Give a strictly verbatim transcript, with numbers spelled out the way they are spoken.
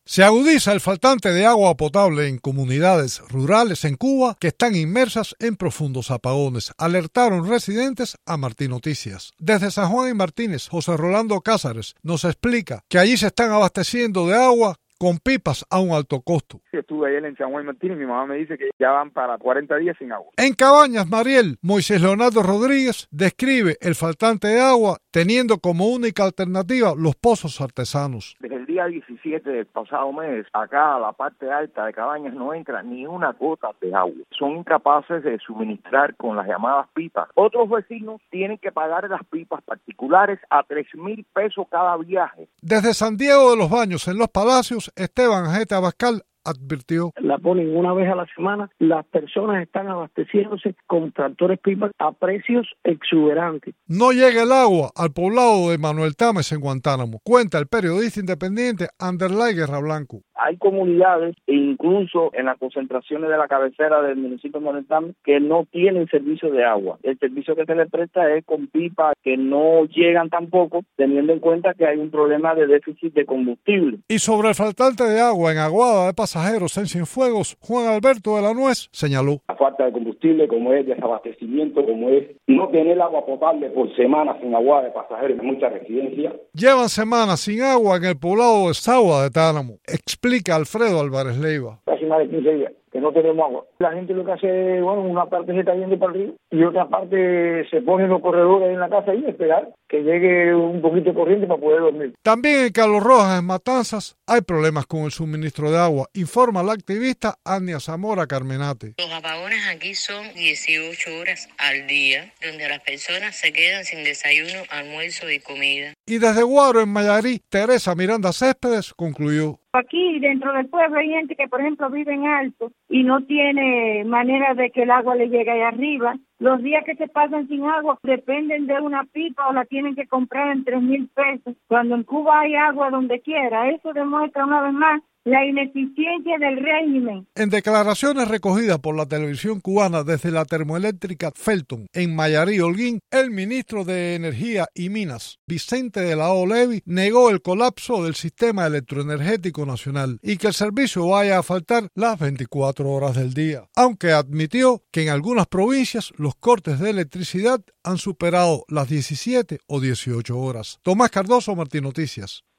Se agudiza el faltante de agua potable en comunidades rurales en Cuba que están inmersas en profundos apagones, alertaron residentes a Martín Noticias. Desde San Juan y Martínez, José Rolando Cázares nos explica que allí se están abasteciendo de agua con pipas a un alto costo. Estuve ayer en San Juan y Martínez y mi mamá me dice que ya van para cuarenta días sin agua. En Cabañas, Mariel, Moisés Leonardo Rodríguez describe el faltante de agua teniendo como única alternativa los pozos artesanos. Desde el día diecisiete del pasado mes, acá a la parte alta de Cabañas no entra ni una gota de agua. Son incapaces de suministrar con las llamadas pipas. Otros vecinos tienen que pagar las pipas particulares a tres mil pesos cada viaje. Desde San Diego de los Baños, en Los Palacios, Esteban Ajete Abascal advirtió. La ponen una vez a la semana, las personas están abasteciéndose con tractores pipas a precios exuberantes. No llega el agua al poblado de Manuel Tames en Guantánamo, cuenta el periodista independiente Anderlay Guerra Blanco. Hay comunidades, e incluso en las concentraciones de la cabecera del municipio de Manuel Tames, que no tienen servicio de agua. El servicio que se les presta es con pipas que no llegan tampoco, teniendo en cuenta que hay un problema de déficit de combustible. Y sobre el faltante de agua en Aguada de Pasajeros en Cienfuegos, Juan Alberto de la Nuez señaló. La falta de combustible, como es desabastecimiento, como es no tener agua potable por semanas en Aguada de Pasajeros en muchas residencias. Llevan semanas sin agua en el poblado de Sagua de Tánamo, explica Alfredo Álvarez Leiva. Casi más de quince días que no tenemos agua. La gente lo que hace, bueno, una parte se está yendo para el río y otra parte se pone en los corredores en la casa y esperar que llegue un poquito de corriente para poder dormir. También en Carlos Rojas, en Matanzas, hay problemas con el suministro de agua, informa la activista Ania Zamora Carmenate. Los apagones aquí son dieciocho horas al día, donde las personas se quedan sin desayuno, almuerzo y comida. Y desde Guaro, en Mayarí, Teresa Miranda Céspedes concluyó. Aquí dentro del pueblo hay gente que, por ejemplo, vive en alto y no tiene manera de que el agua le llegue ahí arriba. Los días que se pasan sin agua dependen de una pipa o la tienen que comprar en tres mil pesos. Cuando en Cuba hay agua donde quiera, eso demuestra una vez más la ineficiencia del régimen. En declaraciones recogidas por la televisión cubana desde la termoeléctrica Felton en Mayarí, Holguín, el ministro de Energía y Minas, Vicente de la O Levi, negó el colapso del sistema electroenergético nacional y que el servicio vaya a faltar las veinticuatro horas del día, aunque admitió que en algunas provincias los cortes de electricidad han superado las diecisiete o dieciocho horas. Tomás Cardoso, Martín Noticias.